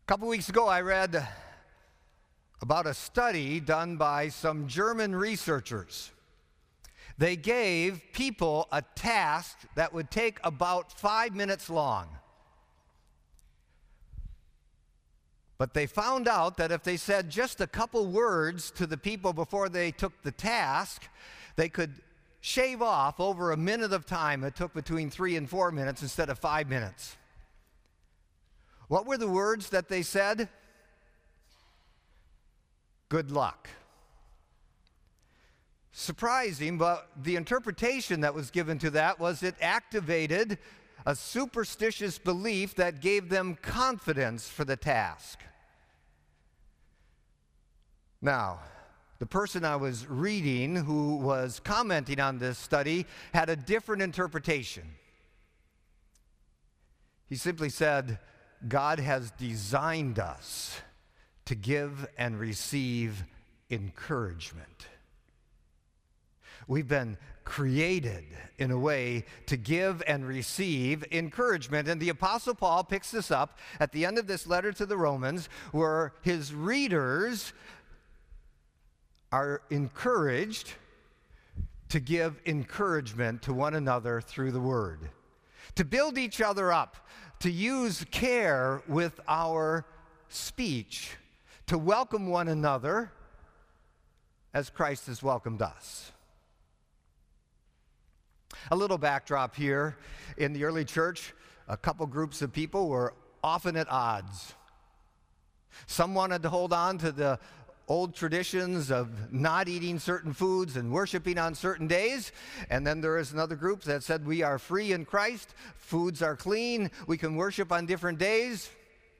couple weeks ago, I read about a study done by some German researchers. They gave people a task that would take about 5 minutes long. But they found out that if they said just a couple words to the people before they took the task, they could shave off over a minute of time. It took between 3 and 4 minutes instead of 5 minutes. What were the words that they said? Good luck. Surprising, but the interpretation that was given to that was it activated a superstitious belief that gave them confidence for the task. Now, the person I was reading who was commenting on this study had a different interpretation. He simply said, God has designed us to give and receive encouragement. We've been created in a way to give and receive encouragement. And the Apostle Paul picks this up at the end of this letter to the Romans, where his readers are encouraged to give encouragement to one another through the Word, to build each other up, to use care with our speech, to welcome one another as Christ has welcomed us. A little backdrop here. In the early church, a couple groups of people were often at odds. Some wanted to hold on to the old traditions of not eating certain foods and worshiping on certain days. And then there is another group that said we are free in Christ, foods are clean, we can worship on different days.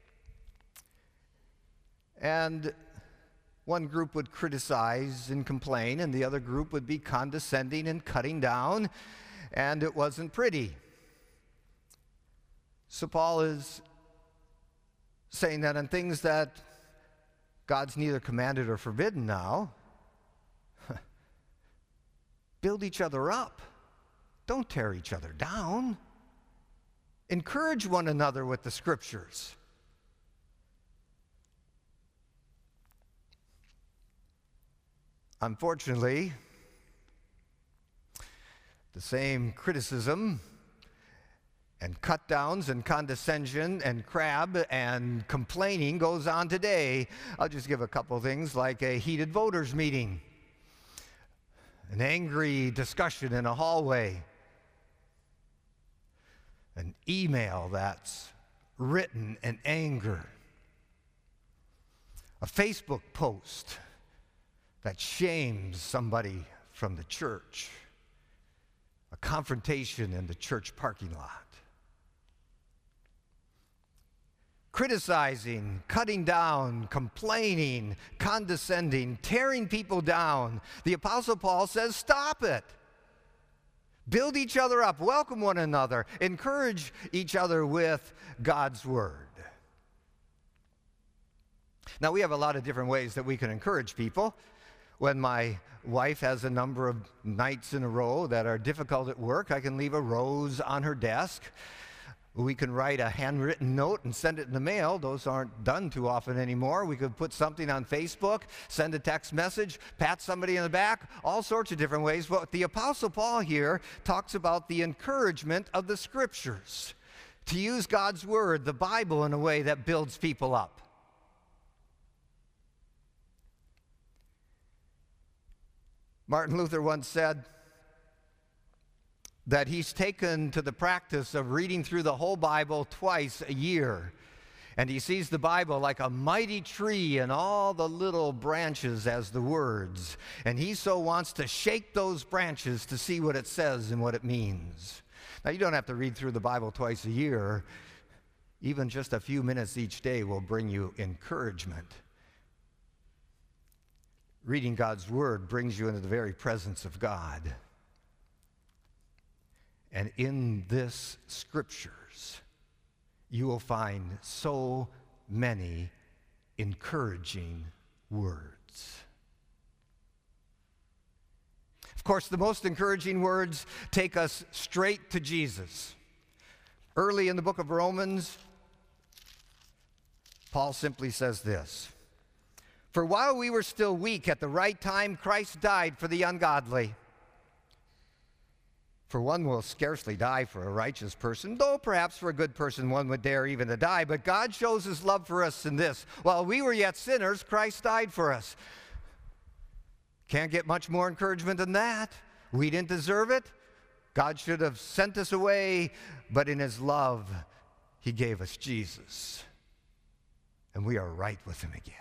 And one group would criticize and complain, and the other group would be condescending and cutting down, and it wasn't pretty. So Paul is saying that on things that God's neither commanded or forbidden now, build each other up. Don't tear each other down. Encourage one another with the Scriptures. Unfortunately, the same criticism and cut downs and condescension and crab and complaining goes on today. I'll just give a couple things like a heated voters meeting, an angry discussion in a hallway, an email that's written in anger, a Facebook post that shames somebody from the church, a confrontation in the church parking lot. Criticizing, cutting down, complaining, condescending, tearing people down. The Apostle Paul says, stop it. Build each other up, welcome one another, encourage each other with God's Word. Now, we have a lot of different ways that we can encourage people. When my wife has a number of nights in a row that are difficult at work, I can leave a rose on her desk. We can write a handwritten note and send it in the mail. Those aren't done too often anymore. We could put something on Facebook, send a text message, pat somebody in the back, all sorts of different ways. But the Apostle Paul here talks about the encouragement of the Scriptures, to use God's Word, the Bible, in a way that builds people up. Martin Luther once said that he's taken to the practice of reading through the whole Bible twice a year. And he sees the Bible like a mighty tree and all the little branches as the words. And he so wants to shake those branches to see what it says and what it means. Now, you don't have to read through the Bible twice a year. Even just a few minutes each day will bring you encouragement. Reading God's Word brings you into the very presence of God. And in this Scriptures, you will find so many encouraging words. Of course, the most encouraging words take us straight to Jesus. Early in the book of Romans, Paul simply says this: "For while we were still weak, at the right time Christ died for the ungodly. For one will scarcely die for a righteous person, though perhaps for a good person one would dare even to die. But God shows his love for us in this: while we were yet sinners, Christ died for us." Can't get much more encouragement than that. We didn't deserve it. God should have sent us away, but in his love, he gave us Jesus. And we are right with him again.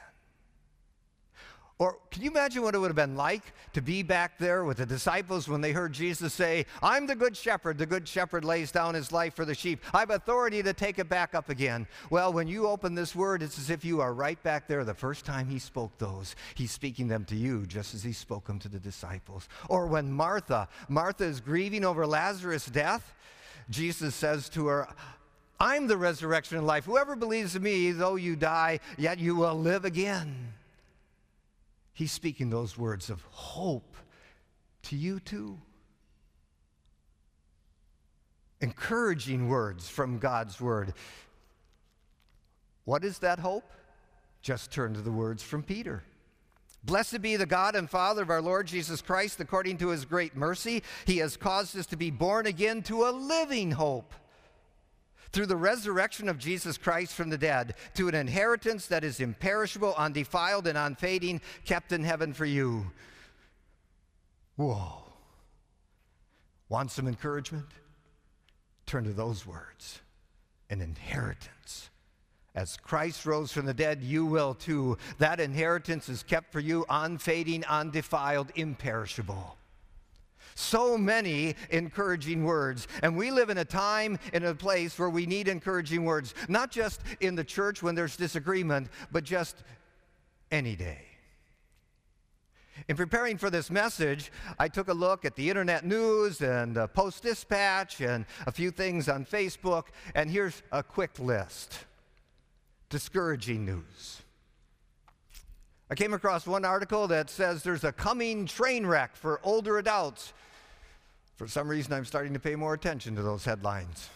Or can you imagine what it would have been like to be back there with the disciples when they heard Jesus say, "I'm the good shepherd. The good shepherd lays down his life for the sheep. I have authority to take it back up again." Well, when you open this word, it's as if you are right back there the first time he spoke those. He's speaking them to you just as he spoke them to the disciples. Or when Martha is grieving over Lazarus' death, Jesus says to her, "I'm the resurrection and life. Whoever believes in me, though you die, yet you will live again." He's speaking those words of hope to you too. Encouraging words from God's word. What is that hope? Just turn to the words from Peter. "Blessed be the God and Father of our Lord Jesus Christ. According to his great mercy, he has caused us to be born again to a living hope, through the resurrection of Jesus Christ from the dead, to an inheritance that is imperishable, undefiled, and unfading, kept in heaven for you." Whoa. Want some encouragement? Turn to those words. An inheritance. As Christ rose from the dead, you will too. That inheritance is kept for you, unfading, undefiled, imperishable. So many encouraging words. And we live in a time and a place where we need encouraging words. Not just in the church when there's disagreement, but just any day. In preparing for this message, I took a look at the internet news and Post-Dispatch and a few things on Facebook. And here's a quick list. Discouraging news. I came across one article that says there's a coming train wreck for older adults. For some reason, I'm starting to pay more attention to those headlines.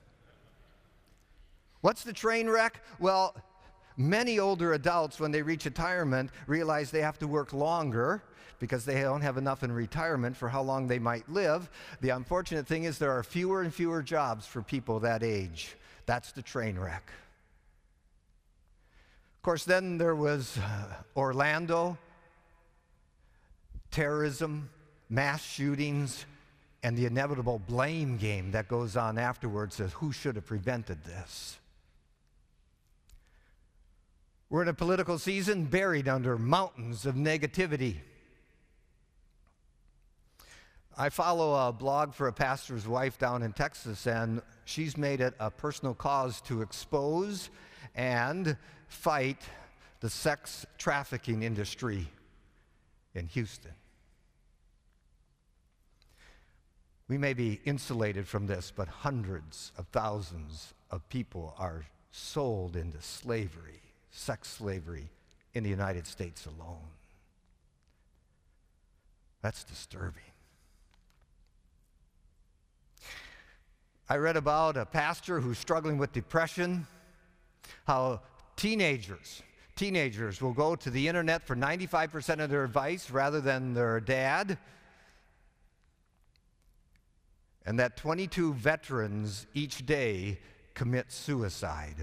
What's the train wreck? Well, many older adults, when they reach retirement, realize they have to work longer because they don't have enough in retirement for how long they might live. The unfortunate thing is there are fewer and fewer jobs for people that age. That's the train wreck. Of course, then there was Orlando, terrorism, mass shootings, and the inevitable blame game that goes on afterwards as who should have prevented this. We're in a political season buried under mountains of negativity. I follow a blog for a pastor's wife down in Texas, and she's made it a personal cause to expose and fight the sex trafficking industry in Houston. We may be insulated from this, but hundreds of thousands of people are sold into slavery, sex slavery, in the United States alone. That's disturbing. I read about a pastor who's struggling with depression, how teenagers will go to the internet for 95% of their advice rather than their dad, and that 22 veterans each day commit suicide.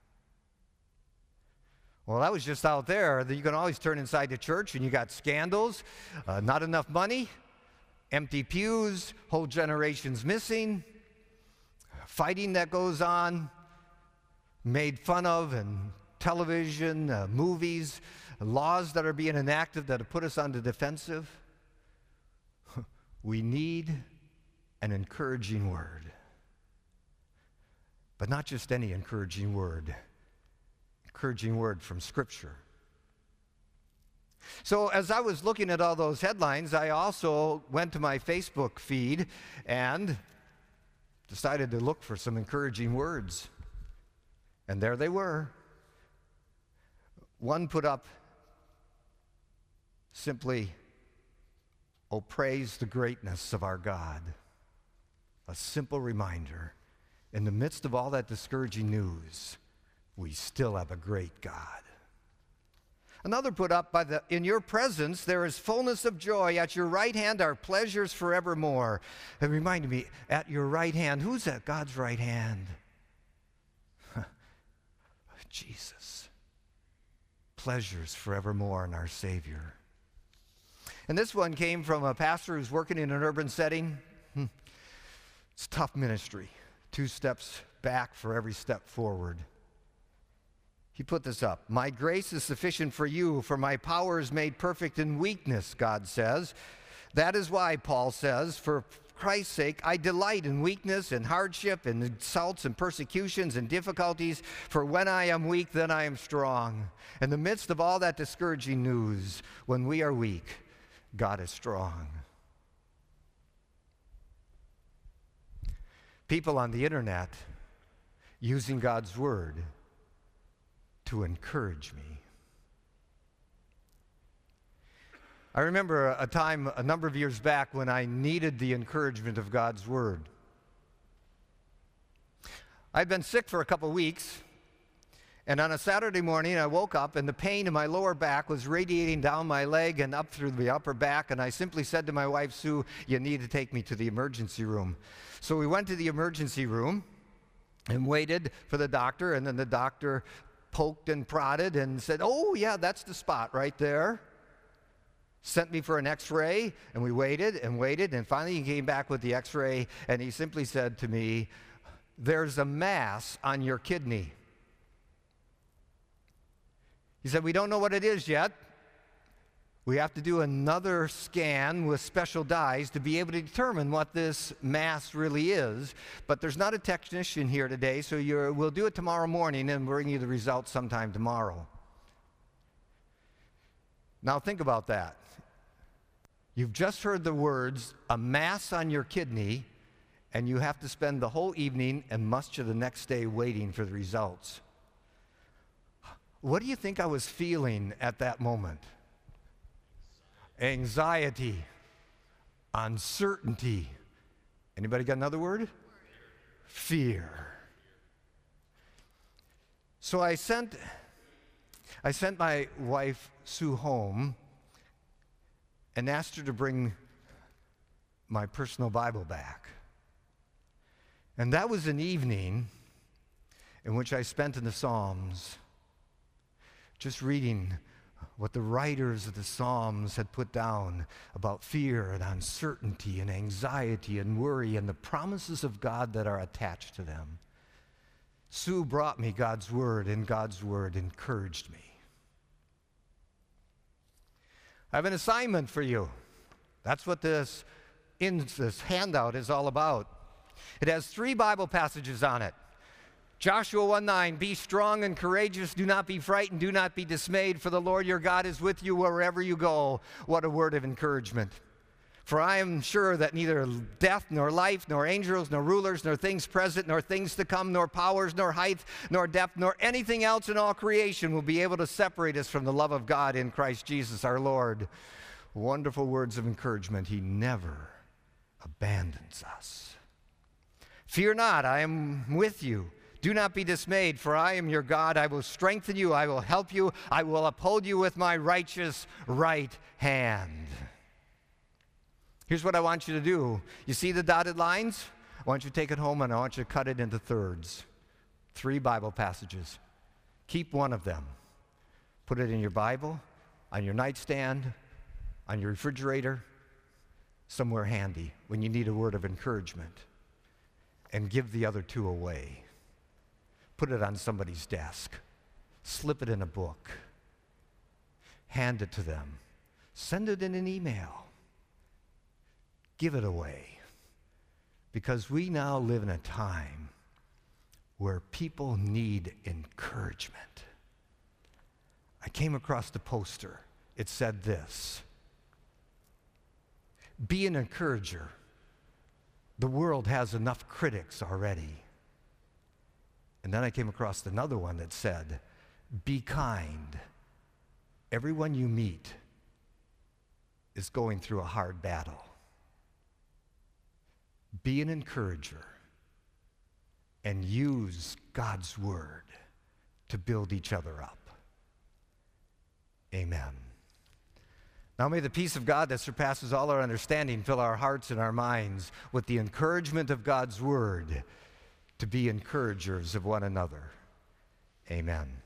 Well, that was just out there. You can always turn inside the church and you got scandals, not enough money, empty pews, whole generations missing, fighting that goes on, made fun of in television, movies, laws that are being enacted that have put us on the defensive. We need an encouraging word. But not just any encouraging word from Scripture. So as I was looking at all those headlines, I also went to my Facebook feed and decided to look for some encouraging words. And there they were. One put up simply, "Oh, praise the greatness of our God." A simple reminder, in the midst of all that discouraging news, we still have a great God. Another put up in your presence there is fullness of joy. At your right hand are pleasures forevermore. It reminded me, at your right hand, who's at God's right hand? Jesus. Pleasures forevermore in our Savior. And this one came from a pastor who's working in an urban setting. It's tough ministry. 2 steps back for every step forward. He put this up. My grace is sufficient for you, for my power is made perfect in weakness, God says. That is why Paul says, for Christ's sake, I delight in weakness and hardship and insults and persecutions and difficulties, for when I am weak, then I am strong. In the midst of all that discouraging news, when we are weak, God is strong. People on the internet using God's word to encourage me. I remember a time a number of years back when I needed the encouragement of God's word. I'd been sick for a couple weeks, and on a Saturday morning I woke up and the pain in my lower back was radiating down my leg and up through the upper back, and I simply said to my wife, Sue, you need to take me to the emergency room. So we went to the emergency room and waited for the doctor, and then the doctor poked and prodded and said, oh yeah, that's the spot right there. Sent me for an x-ray, and we waited, and finally he came back with the x-ray, and he simply said to me, there's a mass on your kidney. He said, we don't know what it is yet. We have to do another scan with special dyes to be able to determine what this mass really is. But there's not a technician here today, so we'll do it tomorrow morning and bring you the results sometime tomorrow. Now think about that. You've just heard the words, a mass on your kidney, and you have to spend the whole evening and much of the next day waiting for the results. What do you think I was feeling at that moment? Anxiety, uncertainty. Anybody got another word? Fear. So I sent my wife Sue home and asked her to bring my personal Bible back. And that was an evening in which I spent in the Psalms, just reading what the writers of the Psalms had put down about fear and uncertainty and anxiety and worry and the promises of God that are attached to them. Sue brought me God's word, and God's word encouraged me. I have an assignment for you. That's what this handout is all about. It has 3 Bible passages on it. Joshua 1:9, be strong and courageous, do not be frightened, do not be dismayed, for the Lord your God is with you wherever you go. What a word of encouragement. For I am sure that neither death, nor life, nor angels, nor rulers, nor things present, nor things to come, nor powers, nor height, nor depth, nor anything else in all creation will be able to separate us from the love of God in Christ Jesus our Lord. Wonderful words of encouragement. He never abandons us. Fear not, I am with you. Do not be dismayed, for I am your God. I will strengthen you. I will help you. I will uphold you with my righteous right hand. Here's what I want you to do. You see the dotted lines? I want you to take it home and I want you to cut it into thirds. 3 Bible passages. Keep one of them. Put it in your Bible, on your nightstand, on your refrigerator, somewhere handy when you need a word of encouragement. And give the other 2 away. Put it on somebody's desk. Slip it in a book. Hand it to them. Send it in an email. Give it away. Because we now live in a time where people need encouragement. I came across the poster. It said this: be an encourager. The world has enough critics already. And then I came across another one that said, be kind. Everyone you meet is going through a hard battle. Be an encourager and use God's word to build each other up. Amen. Now may the peace of God that surpasses all our understanding fill our hearts and our minds with the encouragement of God's word to be encouragers of one another. Amen.